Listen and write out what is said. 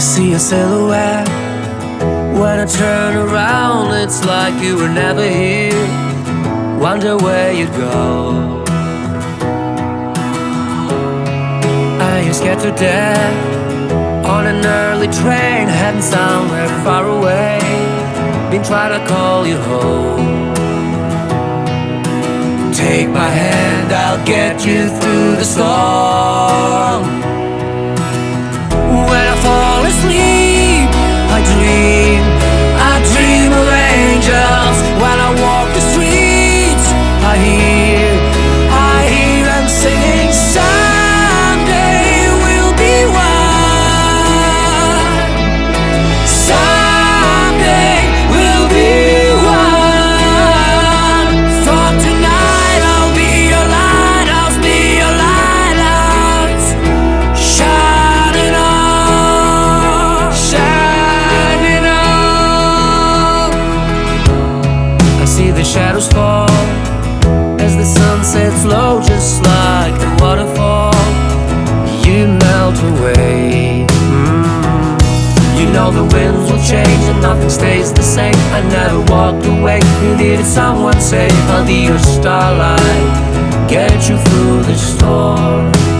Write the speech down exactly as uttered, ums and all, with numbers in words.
see a silhouette. When I turn around, it's like you were never here. Wonder where you'd go. I am scared to death on an early train, heading somewhere far away. Been trying to call you home. Take my hand, I'll get you through the storm. When I fall asleep, I dream, I dream of angels. When I walk the streets, I hear, I hear them singing. Someday we'll be one. Someday we'll be one. For tonight I'll be your lighthouse, be your lighthouse, shining on, shining on. I see the shadows fall as the sunset flows, just like a waterfall. You melt away. Mm. You know the winds will change and nothing stays the same. I never walked away. You needed someone safe. I'll be your starlight, get you through the storm.